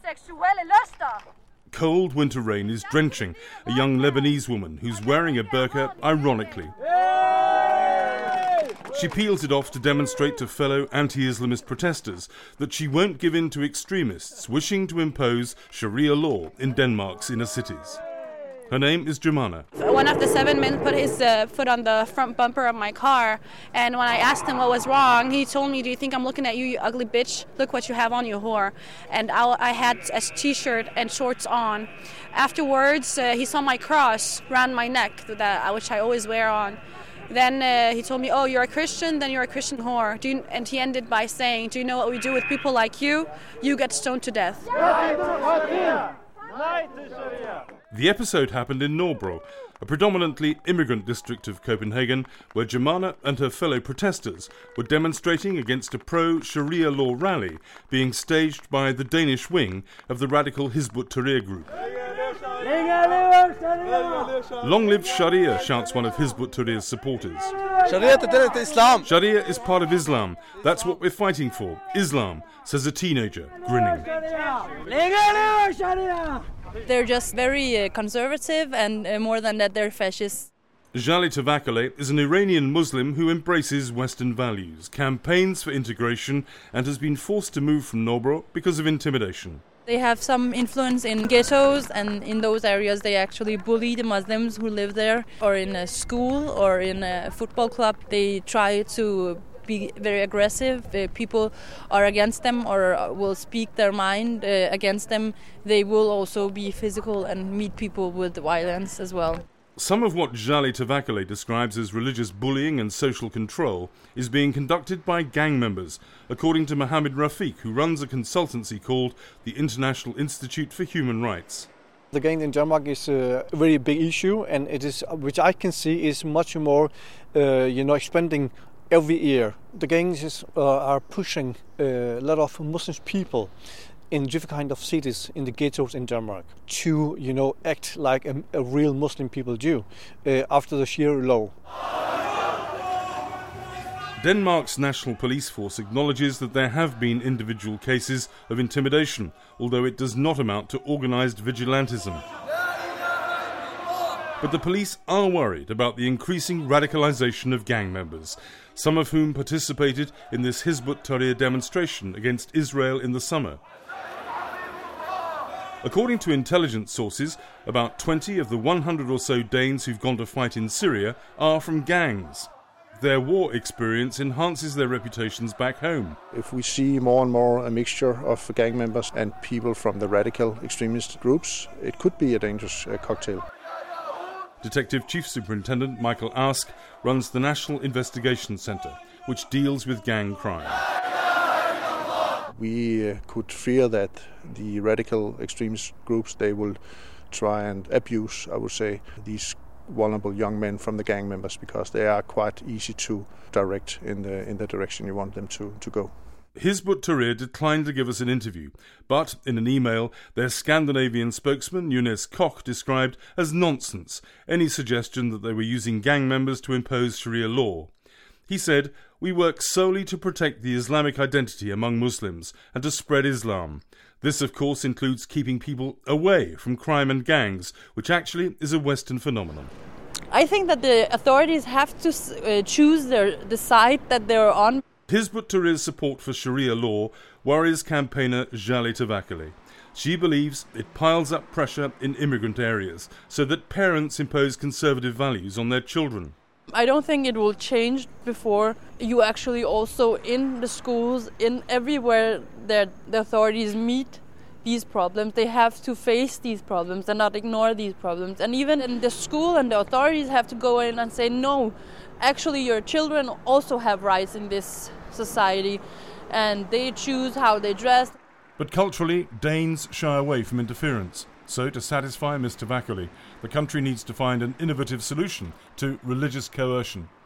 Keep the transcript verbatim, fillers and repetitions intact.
Cold winter rain is drenching a young Lebanese woman who's wearing a burqa ironically. She peels it off to demonstrate to fellow anti-Islamist protesters that she won't give in to extremists wishing to impose Sharia law in Denmark's inner cities. Her name is Jumana. One of the seven men put his uh, foot on the front bumper of my car, and when I asked him what was wrong, he told me, "Do you think I'm looking at you, you ugly bitch? Look what you have on, you whore." And I, I had a t-shirt and shorts on. Afterwards, uh, he saw my cross around my neck, that, which I always wear on. Then uh, he told me, "Oh, you're a Christian? Then you're a Christian whore." Do you, and he ended by saying, "Do you know what we do with people like you? You get stoned to death." The episode happened in Nørrebro, a predominantly immigrant district of Copenhagen, where Jumana and her fellow protesters were demonstrating against a pro-Sharia law rally being staged by the Danish wing of the radical Hizb ut-Tahrir group. "Long live Sharia," shouts one of Hizb ut-Tahrir's supporters. Islam. Sharia is part of Islam. That's what we're fighting for. Islam, says a teenager, grinning. They're just very uh, conservative, and uh, more than that, they're fascists. Jali Tavakkale is an Iranian Muslim who embraces Western values, campaigns for integration, and has been forced to move from Nørrebro because of intimidation. They have some influence in ghettos, and in those areas they actually bully the Muslims who live there, or in a school or in a football club. They try to be very aggressive. Uh, people are against them or will speak their mind uh, against them. They will also be physical and meet people with violence as well. Some of what Jali Tavakkale describes as religious bullying and social control is being conducted by gang members, according to Mohammed Rafiq, who runs a consultancy called the International Institute for Human Rights. The gang in Denmark is a very big issue, and it is, which I can see, is much more, uh, you know, expanding every year. The gangs is, uh, are pushing a lot of Muslim people in different kind of cities in the ghettos in Denmark to, you know, act like a, a real Muslim people do uh, after the Sharia law. Denmark's National Police Force acknowledges that there have been individual cases of intimidation, although it does not amount to organised vigilantism. But the police are worried about the increasing radicalisation of gang members, some of whom participated in this Hizb ut-Tahrir demonstration against Israel in the summer. According to intelligence sources, about twenty of the one hundred or so Danes who've gone to fight in Syria are from gangs. Their war experience enhances their reputations back home. If we see more and more a mixture of gang members and people from the radical extremist groups, it could be a dangerous uh, cocktail. Detective Chief Superintendent Michael Ask runs the National Investigation Centre, which deals with gang crime. We uh, could fear that the radical extremist groups, they will try and abuse, I would say, these vulnerable young men from the gang members, because they are quite easy to direct in the in the direction you want them to, to go. Hizb ut-Tahrir declined to give us an interview, but in an email, their Scandinavian spokesman, Jonas Koch, described as nonsense any suggestion that they were using gang members to impose Sharia law. He said, "We work solely to protect the Islamic identity among Muslims and to spread Islam. This, of course, includes keeping people away from crime and gangs, which actually is a Western phenomenon." I think that the authorities have to uh, choose their, the side that they're on. Hizb ut-Tahrir's support for Sharia law worries campaigner Jali Tavakkale. She believes it piles up pressure in immigrant areas so that parents impose conservative values on their children. I don't think it will change before you actually also in the schools, in everywhere that the authorities meet these problems, they have to face these problems and not ignore these problems. And even in the school, and the authorities have to go in and say, no, actually your children also have rights in this society, and they choose how they dress. But culturally, Danes shy away from interference. So, to satisfy Miz Tavakkale, the country needs to find an innovative solution to religious coercion.